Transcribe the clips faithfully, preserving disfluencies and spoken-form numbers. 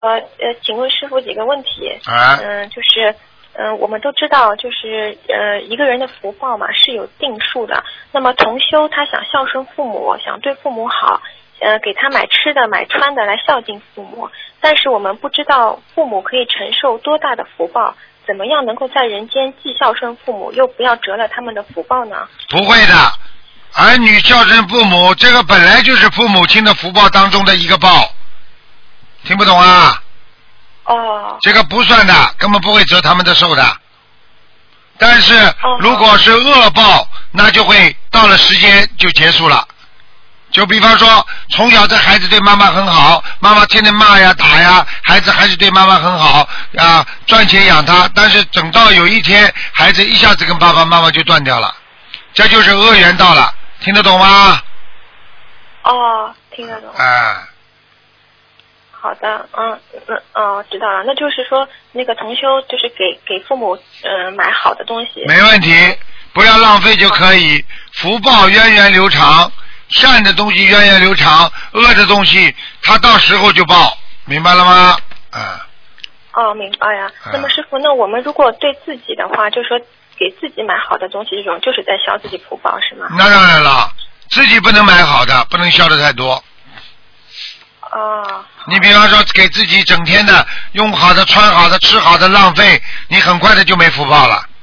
呃呃，请问师傅几个问题？ 啊。 嗯，就是。嗯，我们都知道，就是呃，一个人的福报嘛是有定数的。那么同修他想孝顺父母，想对父母好，呃，给他买吃的、买穿的来孝敬父母。但是我们不知道父母可以承受多大的福报，怎么样能够在人间既孝顺父母，又不要折了他们的福报呢？ 不会的，儿女孝顺父母，这个本来就是父母亲的福报当中的一个报。听不懂啊？ 哦， 这个不算的，根本不会折他们的寿的。但是如果是恶报，那就会到了时间就结束了。就比方说，从小这孩子对妈妈很好，妈妈天天骂呀打呀，孩子还是对妈妈很好啊，赚钱养他。但是等到有一天，孩子一下子跟爸爸妈妈就断掉了，这就是恶缘到了。听得懂吗？ 哦，听得懂。 啊。 好的，嗯嗯哦，知道了。那就是说，那个同修就是给给父母嗯、呃、买好的东西。 没问题，不要浪费就可以。福报源源流长，善的东西源源流长，恶的东西它到时候就报，明白了吗？啊。 哦，明白呀。 啊、 那么师傅，那我们如果对自己的话，就说给自己买好的东西，这种就是在消自己福报，是吗？ 那当然了，自己不能买好的，不能消的太多。 哦。 你比方说给自己整天的用好的、穿好的、吃好的浪费，你很快的就没福报了。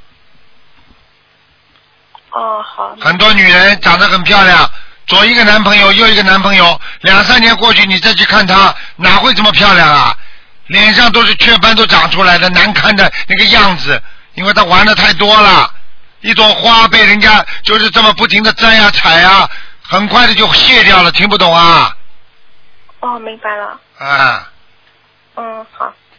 哦，好。 很多女人长得很漂亮，左一个男朋友，右一个男朋友，两三年过去，你再去看她，哪会这么漂亮啊？脸上都是雀斑都长出来的，难看的那个样子，因为她玩的太多了。一朵花被人家就是这么不停的摘呀采呀，很快的就谢掉了，听不懂啊？ 哦，明白了。 啊。 嗯，好。